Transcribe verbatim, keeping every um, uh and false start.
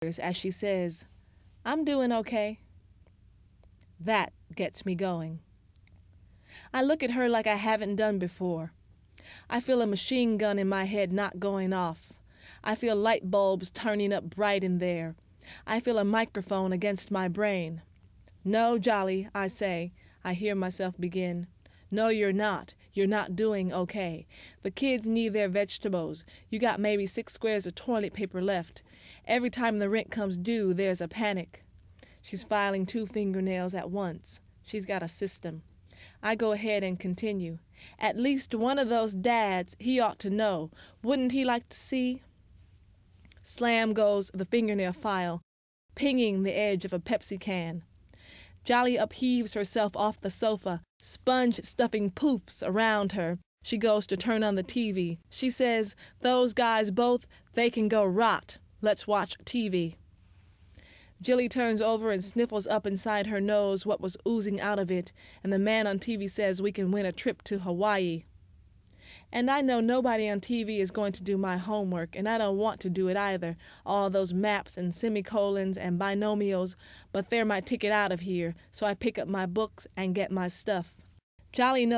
as she says, "I'm doing okay." That gets me going. I look at her like I haven't done before. I feel a machine gun in my head not going off. I feel light bulbs turning up bright in there. I feel a microphone against my brain. "No, Jolly," I say. I hear myself begin. "No, you're not. You're not doing okay. The kids need their vegetables. You got maybe six squares of toilet paper left. Every time the rent comes due, there's a panic." She's filing two fingernails at once. She's got a system. I go ahead and continue. "At least one of those dads, he ought to know. Wouldn't he like to see?" Slam goes the fingernail file, pinging the edge of a Pepsi can. Jolly upheaves herself off the sofa, sponge stuffing poofs around her. She goes to turn on the T V. She says, "Those guys both, they can go rot. Let's watch T V." Jilly turns over and sniffles up inside her nose what was oozing out of it, and the man on T V says we can win a trip to Hawaii. And I know nobody on T V is going to do my homework, and I don't want to do it either, all those maps and semicolons and binomials, but they're my ticket out of here, so I pick up my books and get my stuff. Jolly knows